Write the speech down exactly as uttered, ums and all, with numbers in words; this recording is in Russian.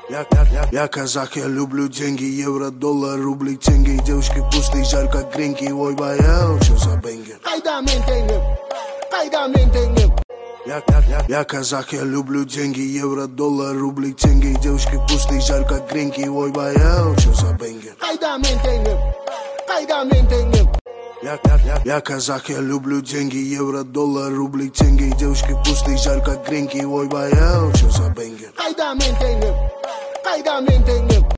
Я, я, я, я казах, я люблю деньги, евро, доллар, рубли, тенги. Девушки пустые, жарь как гринки, ой, боял, что за бенгер? Кайда ментенем, кайда ментенем. Я, я, я, я казах, я люблю деньги, евро, доллар, рубли, тенги. Девушки пустые, жарь как гринки, ой, боял, что за бенгер? Кайда ментенем, кайда ментенем. Я, я, я, я казах, я люблю деньги, евро, доллар, рубли, тенги. Девушки пустые, жарь как гринки, ой, боял, что за бенгер? Кайда ментенем, кайда ментенем.